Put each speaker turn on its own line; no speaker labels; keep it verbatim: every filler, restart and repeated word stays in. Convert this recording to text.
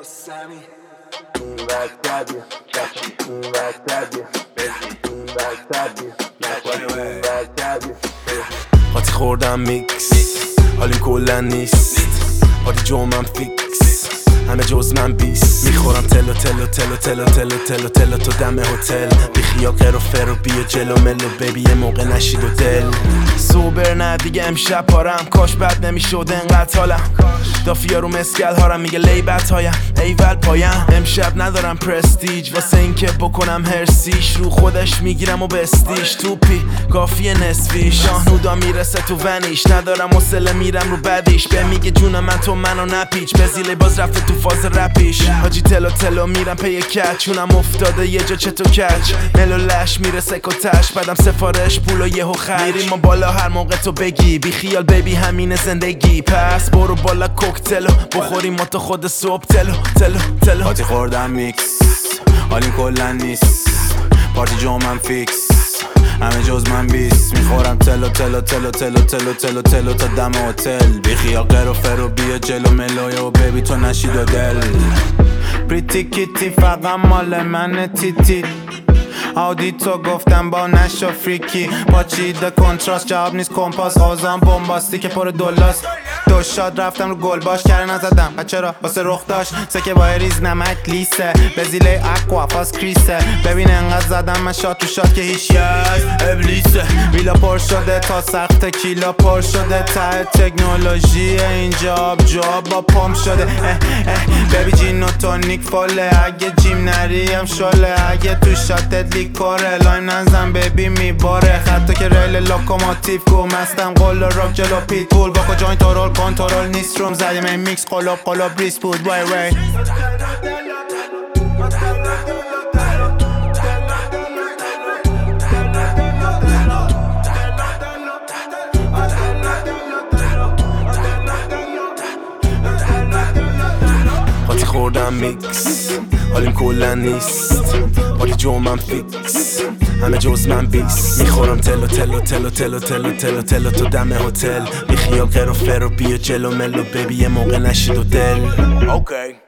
Sammy. Like that, catch it, like that, like that, like that.
قاطی خوردم میکس حالیم کلن نیست پارتی جمعم فیکس همه جز من بیست میخورم تلو تلو تلو تلو تلو تلو تلو تو دم هتل بیخیا قر و فر و بیا جلو ملو بیبی یه موقع نشید و دل سوبر نه دیگه امشب پارم کاش بد نمیشد انقدر حالم دافیا رو مسکل هارم میگه لیبت هایم ایول پایم امشب ندارم پرستیج واسه این که بکنم هرسیش رو خودش میگیرم و بستیش توپی کافیه نصفی شاهنودا میرسه تو ونیش ندارم حوصله میرم رو بدیش به میگه جون من تو منو نپیچ بزیله باز رفته تو فاز رپیش حاجی تلو تلو میرم پی کچ چونم افتاده یه جا چتو کچ ملو لش میرسه کتش بعدم سفارش پول و یهو خرج میریم ما بالا هر موقع تو بگی بی خیال بیبی همین زندگی پس برو بالا کوکتلو بخوریم ما تو خود صبح تلو تلو تلو
پارتی خوردم میکس حالیم کلن نیست پارتی جمعم فیکس همه جز من بیست میخورم تلو تلو تلو تلو تلو تلو تلو تا دم هتل بیخیا قر و فر و بیا جلو ملوی و بیبی تو نشید و دل پریتی کیتی فقط مال من تیتی آودی تو گفتم با نشو فریکی با چیده کنتراست جواب نیست کمپاس آزام بومباستی که پر دولاست دو شاد رفتم رو گل باش کره نزدم بچرا واسه رخ داشت سکه با ریز نمک لیسه بزیله اقوا فاس کریسه ببین انقدر زدم من شاد تو شاد که هیچ یز ابلیسه ویلا پر شده تا سخت کیلا پر شده ته تکنولوژی اینجا آب جواب با پمپ شده اه اه ببی جین و تونیک فله اگه جیم نریم شله اگه تو شاتت لیکوره لایم نزن ببی میباره خطا که ریل لوکوموتیو گو مستم قول و راک جلو پیت بول با کجاین تورول کنترل نیست روم زدیم این میکس قلوب قلوب ریس بود وای وای
قاطی خوردم میکس حالیم کلن نیست پارتی جمعم فیکس همه جز من بیست میخورم تلو تلو تلو تلو تلو تلو تلو تو دم هتل بیخیا قر و فر و بیا جلو ملو بیبی یه موقع نشید و دل
اوکی